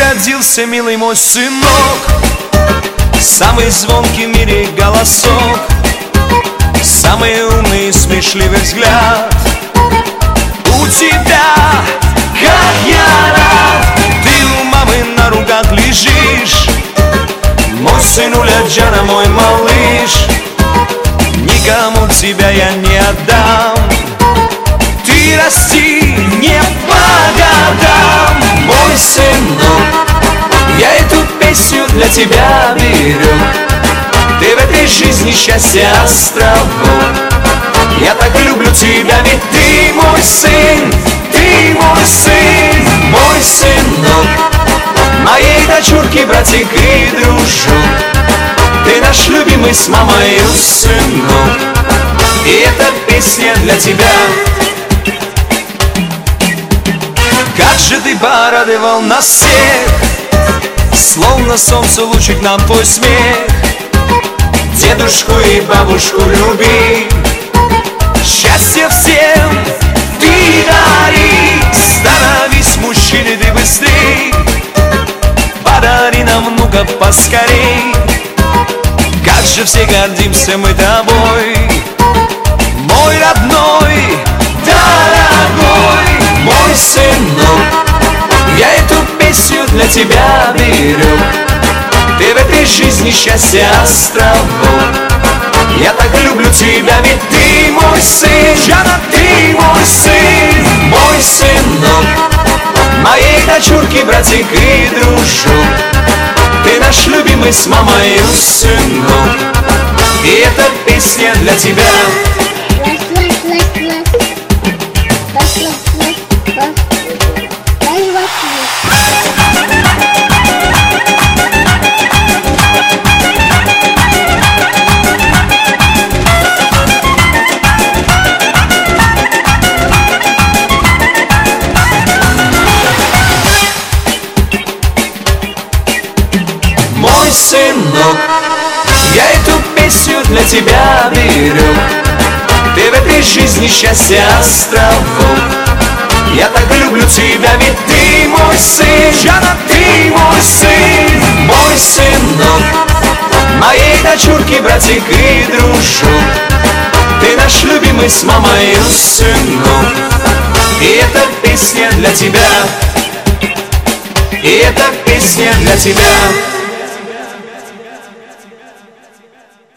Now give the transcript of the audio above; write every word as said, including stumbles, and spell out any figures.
родился, милый мой сынок, самый звонкий в мире голосок, самый умный и смешливый взгляд. У тебя, как я рад, ты у мамы на руках лежишь, мой сынуля Джана, мой малыш. Никому тебя я не отдам, ты расти не по годам, мой сынок. Я эту песню для тебя беру, ты в этой жизни счастье островок. Я так люблю тебя, ведь ты мой сын, ты мой сын, мой сынок, моей дочурки, братик и дружок. Ты наш любимый с мамой сынок, и эта песня для тебя. Как же ты порадовал нас всех, словно солнце лучик нам твой смех. Дедушку и бабушку люби, счастье всем ты дари. Становись мужчиной ты быстрей, подари нам внука поскорей. Как же все гордимся мы тобой, мой родной, дорогой, мой сынок. Я эту песню для тебя беру, ты в этой жизни счастье островок. Я так люблю тебя, ведь ты мой сын, Джана, ты мой сын, мой сынок, моей дочурки, братик и дружок. Ты наш любимый с мамой сынок, и эта песня для тебя. Мой сынок, я эту песню для тебя беру, ты в этой жизни счастье островок. Я так люблю тебя, ведь ты мой сын, Джана, ты мой сын, мой сынок, моей дочурки, братик и дружок. Ты наш любимый с мамой сынок, и эта песня для тебя, и эта песня для тебя.